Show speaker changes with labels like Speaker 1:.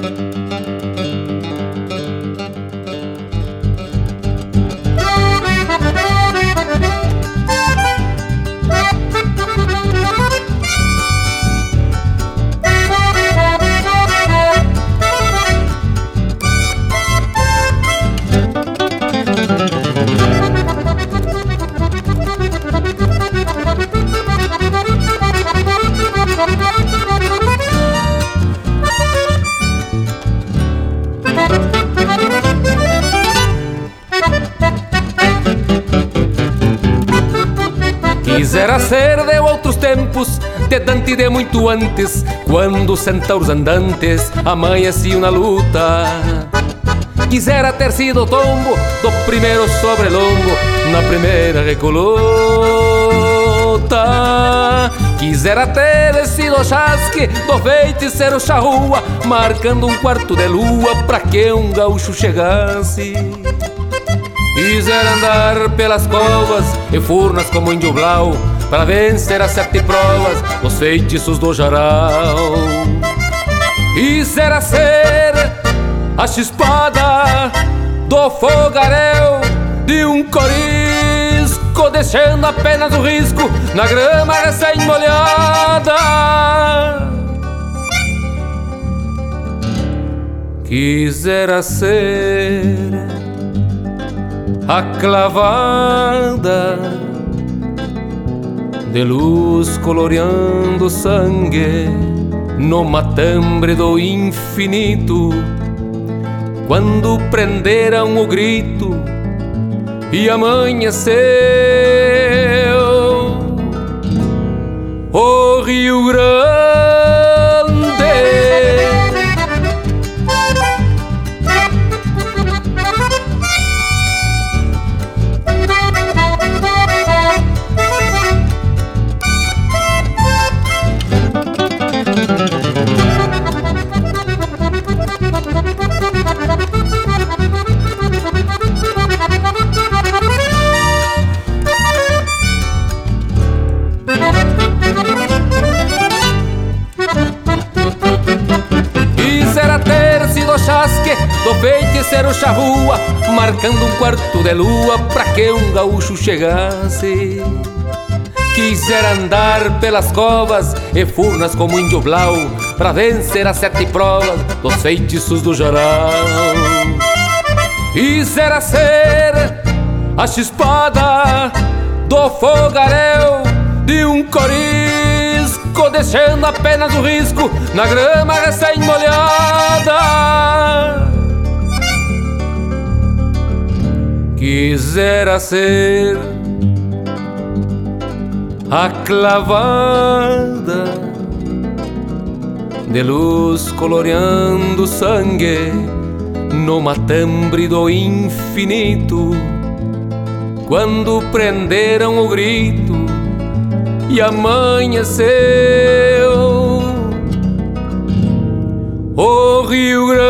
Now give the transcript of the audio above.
Speaker 1: Quisera ser de outros tempos, de Dante de muito antes, quando os centauros andantes amanheciam na luta. Quisera ter sido o tombo do primeiro sobrelombo na primeira recolota. Quisera ter sido o chasque do feiticeiro charrua, marcando um quarto de lua pra que um gaúcho chegasse. Quisera andar pelas covas e furnas como índio blau, para vencer as 7 provas dos feitiços do Jaral. Quisera ser a chispada do fogaréu de um corisco, deixando apenas o risco na grama recém-molhada. Quisera ser a clavada de luz coloreando sangue no matambre do infinito, quando prenderam o grito e amanheceu o Rio Grande. Do feiticeiro charrua, marcando um quarto de lua pra que um gaúcho chegasse. Quisera andar pelas covas e furnas como índio blau, pra vencer as 7 provas dos feitiços do Jaral. Quisera ser a chispada do fogaréu de um corisco, deixando apenas o risco na grama recém-molhada. Quisera ser a clavada de luz coloreando sangue no matambre do infinito, quando prenderam o grito e amanheceu o Rio Grande.